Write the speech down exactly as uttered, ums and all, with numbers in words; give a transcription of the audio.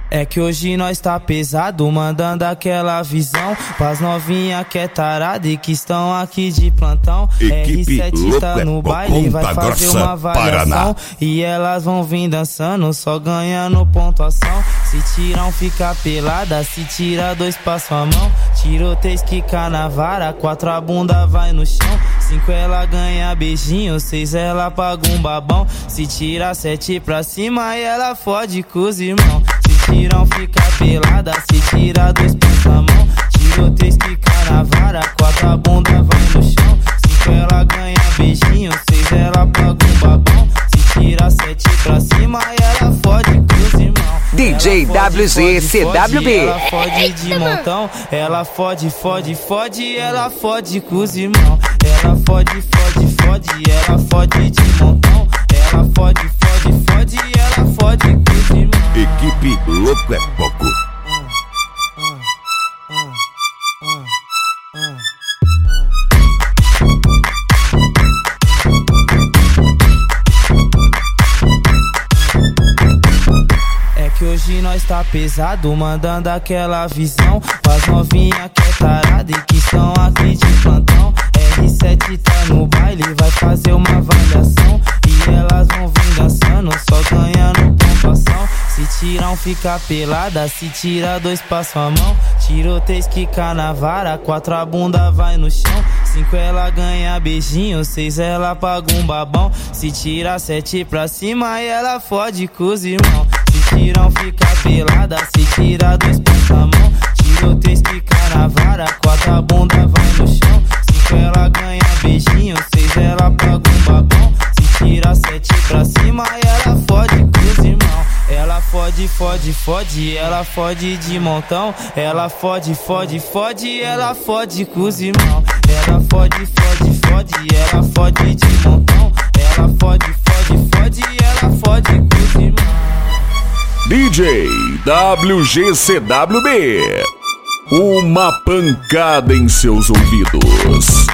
É que hoje nós tá pesado, mandando aquela visão pras novinha que é tarada e que estão aqui de plantão. Equipe R sete tá no baile, vai fazer uma variação e elas vão vir dançando, só ganhando pontuação. Se tiram fica pelada, se tira dois passa a mão. Tiroteio quica na vara, quatro a bunda vai no chão. Cinco ela ganha beijinho, seis ela paga um babão. Se tira sete pra cima e ela fode com os irmãos. Se tiram fica pelada, se tira dois passa a mão. Tiroteio quica na vara, quatro a bunda vai no chão. Cinco ela ganha beijinho, seis ela paga um babão. Se tira sete pra cima e ela fode com os irmãos. D J W Z C W B. Ela fode de montão, ela fode, fode, fode, ela fode com os irmãos. Ela fode, fode, fode, ela fode de montão. Ela fode, fode, fode, ela fode com os irmãos. Equipe Louco é Pouco. Que hoje nós tá pesado, mandando aquela visão pras novinha que é tarada e que estão aqui de plantão. R sete tá no baile, vai fazer uma avaliação e elas vão vir dançando, só ganhando pontuação. Se tiram fica pelada, se tira dois passa a mão. Tiroteio quica na vara, quatro a bunda vai no chão. Cinco ela ganha beijinho, seis ela paga um babão. Se tira sete pra cima e ela fode com os irmãos. Se tiram fica pelada, se tira dois passa a mão. Tiroteio quica na vara, quatro a bunda vai no chão. Cinco ela ganha beijinho, seis ela paga um babão. Se tira sete pra cima e ela fode com os irmãos. Ela fode, fode, fode, ela fode de montão. Ela fode, fode, fode, ela fode com os irmãos. Ela fode, fode, fode, ela fode de montão. Ela fode, fode, fode, ela fode com os irmãos. D J W G C W B. Uma pancada em seus ouvidos.